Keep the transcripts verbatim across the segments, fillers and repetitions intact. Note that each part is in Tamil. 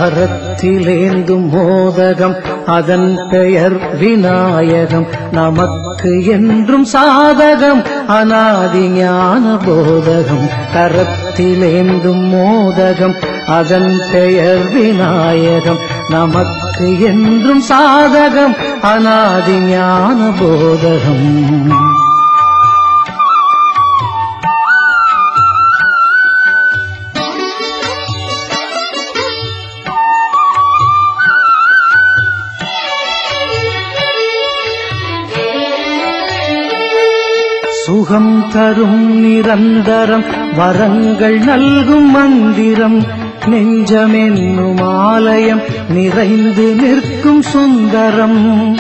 கரத்திலேந்தும் மோதகம் அதன் பெயர் விநாயகம் நமக்கு என்றும் சாதகம் அநாதி ஞான போதகம் கரத்திலேந்தும் மோதகம் அதன் பெயர் விநாயகம் நமக்கு என்றும் சாதகம் அநாதி ஞான போதகம் சுகம் தரும் நிரந்தரம் வரங்கள் நல்கும் மந்திரம் நெஞ்சமென்னும் ஆலயம் நிறைந்து நிற்கும் சுந்தரம்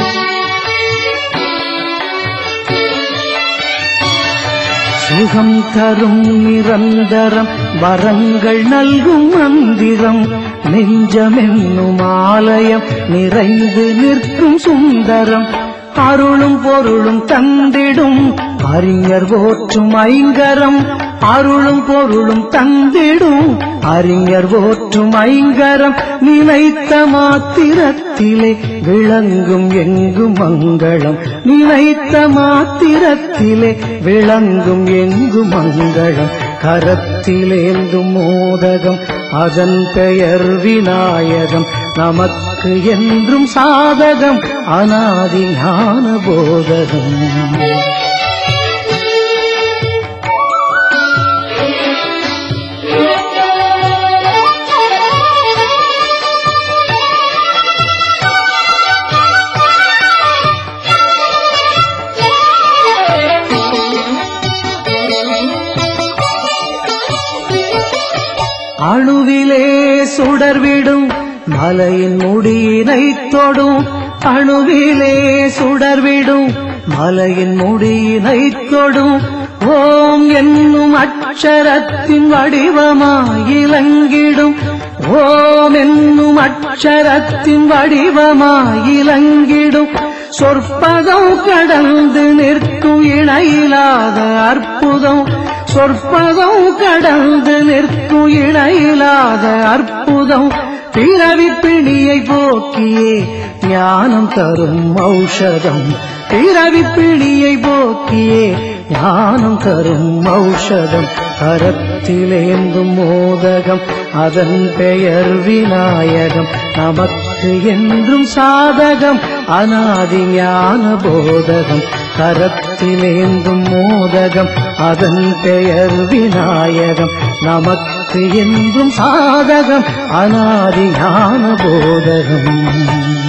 சுகம் தரும் நிரந்தரம் வரங்கள் நல்கும் மந்திரம் நெஞ்சமென்னும் ஆலயம் நிறைந்து நிற்கும் சுந்தரம் அருளும் பொருளும் தந்திடும் அறிஞர் போற்றும் ஐங்கரம் அருளும் பொருளும் தந்திடும் அறிஞர் போற்றும் ஐங்கரம் நினைத்த மாத்திரத்திலே விளங்கும் எங்கும் மங்களம் நினைத்த மாத்திரத்திலே விளங்கும் எங்கும் மங்களம் கரத்திலேந்தும் மோதகம் அதன் பெயர் விநாயகம் நமக்கு என்றும் சாதகம் அநாதி ஞான போதகம் அணுவிலே சுடர்விடும் மலையின் முடியினை தொடும் அணுவிலே சுடர்விடும் மலையின் முடியினை தொடும் ஓம் என்னும் அட்சரத்தின் வடிவமாயிலங்கிடும் ஓம் என்னும் அட்சரத்தின் வடிவமாயிலங்கிடும் சொற்பதம் கடந்து நிற்கும் இணையில்லாத அற்புதம் சொற்பதம் கடந்து நிற்கும் இணையில்லாத அற்புதம் பிறவி பிணியை போக்கியே ஞானம் தரும் ஔஷதம் பிறவி பிணியை போக்கியே ஞானம் தரும் ஔஷதம் கரத்திலேந்தும் மோதகம் அதன் பெயர் விநாயகம் நமக்கு என்றும் சாதகம் அநாதி ஞான போதகம் கரத்திலேந்தும் மோதகம் அதன் பெயர் விநாயகம் நமக்கு என்றும் சாதகம் அநாதி ஞான போதகம்